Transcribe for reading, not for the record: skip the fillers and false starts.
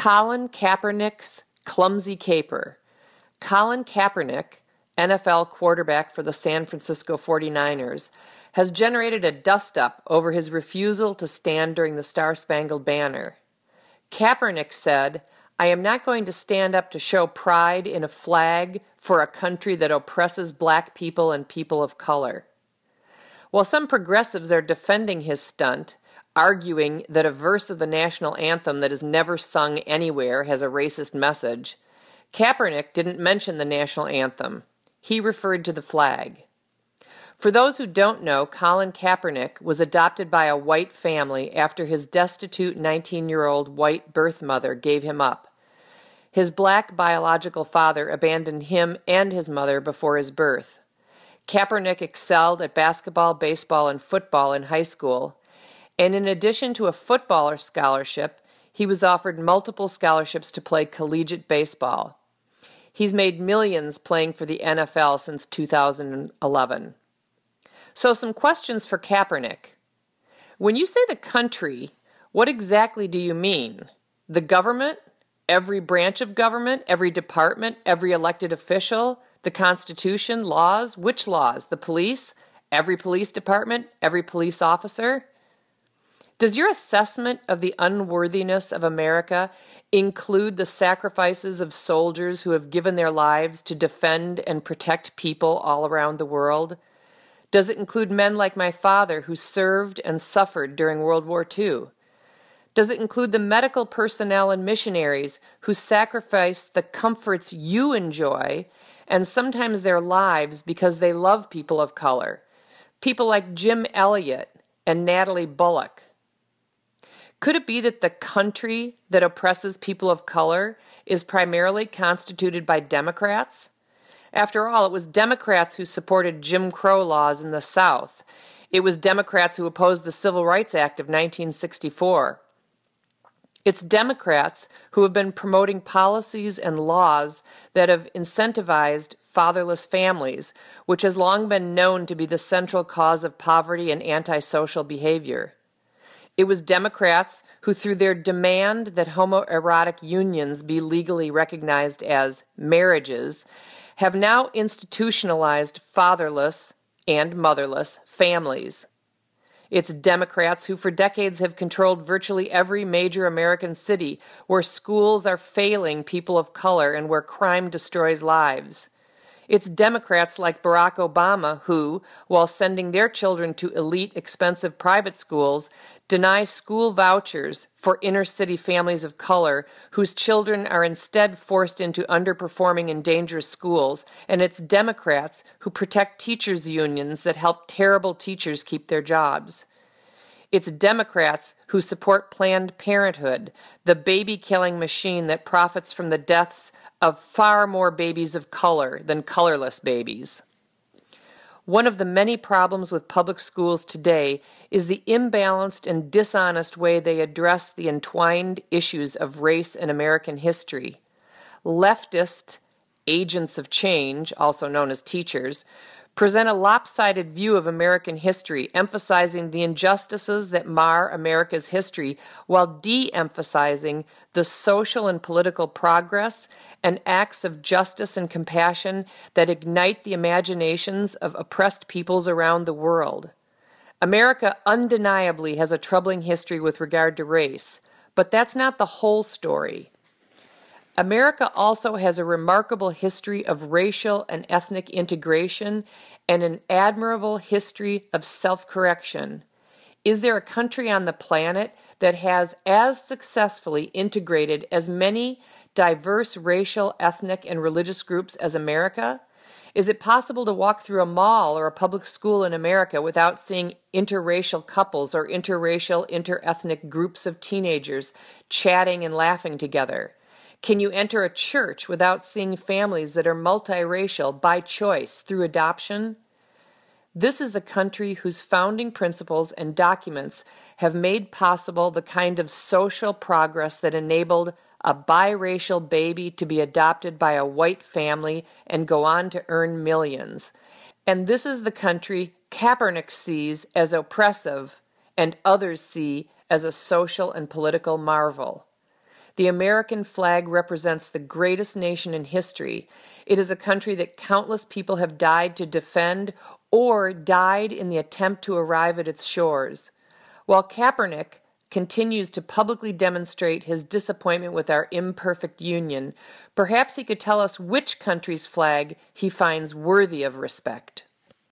Colin Kaepernick's clumsy caper. Colin Kaepernick, NFL quarterback for the San Francisco 49ers, has generated a dust-up over his refusal to stand during the Star-Spangled Banner. Kaepernick said, "I am not going to stand up to show pride in a flag for a country that oppresses black people and people of color." While some progressives are defending his stunt, arguing that a verse of the national anthem that is never sung anywhere has a racist message, Kaepernick didn't mention the national anthem. He referred to the flag. For those who don't know, Colin Kaepernick was adopted by a white family after his destitute 19-year-old white birth mother gave him up. His black biological father abandoned him and his mother before his birth. Kaepernick excelled at basketball, baseball, and football in high school, and in addition to a footballer scholarship, he was offered multiple scholarships to play collegiate baseball. He's made millions playing for the NFL since 2011. So some questions for Kaepernick. When you say the country, what exactly do you mean? The government? Every branch of government? Every department? Every elected official? The Constitution? Laws? Which laws? The police? Every police department? Every police officer? Does your assessment of the unworthiness of America include the sacrifices of soldiers who have given their lives to defend and protect people all around the world? Does it include men like my father who served and suffered during World War II? Does it include the medical personnel and missionaries who sacrifice the comforts you enjoy and sometimes their lives because they love people of color? People like Jim Elliot and Natalie Bullock. Could it be that the country that oppresses people of color is primarily constituted by Democrats? After all, it was Democrats who supported Jim Crow laws in the South. It was Democrats who opposed the Civil Rights Act of 1964. It's Democrats who have been promoting policies and laws that have incentivized fatherless families, which has long been known to be the central cause of poverty and antisocial behavior. It was Democrats who, through their demand that homoerotic unions be legally recognized as marriages, have now institutionalized fatherless and motherless families. It's Democrats who for decades have controlled virtually every major American city where schools are failing people of color and where crime destroys lives. It's Democrats like Barack Obama who, while sending their children to elite, expensive private schools, deny school vouchers for inner-city families of color whose children are instead forced into underperforming and dangerous schools. And it's Democrats who protect teachers' unions that help terrible teachers keep their jobs. It's Democrats who support Planned Parenthood, the baby-killing machine that profits from the deaths of far more babies of color than colorless babies. One of the many problems with public schools today is the imbalanced and dishonest way they address the entwined issues of race and American history. Leftist agents of change, also known as teachers, present a lopsided view of American history, emphasizing the injustices that mar America's history while de-emphasizing the social and political progress and acts of justice and compassion that ignite the imaginations of oppressed peoples around the world. America undeniably has a troubling history with regard to race, but that's not the whole story. America also has a remarkable history of racial and ethnic integration and an admirable history of self-correction. Is there a country on the planet that has as successfully integrated as many diverse racial, ethnic, and religious groups as America? Is it possible to walk through a mall or a public school in America without seeing interracial couples or interracial, interethnic groups of teenagers chatting and laughing together? Can you enter a church without seeing families that are multiracial by choice through adoption? This is a country whose founding principles and documents have made possible the kind of social progress that enabled a biracial baby to be adopted by a white family and go on to earn millions. And this is the country Kaepernick sees as oppressive and others see as a social and political marvel. The American flag represents the greatest nation in history. It is a country that countless people have died to defend or died in the attempt to arrive at its shores. While Kaepernick continues to publicly demonstrate his disappointment with our imperfect union, perhaps he could tell us which country's flag he finds worthy of respect.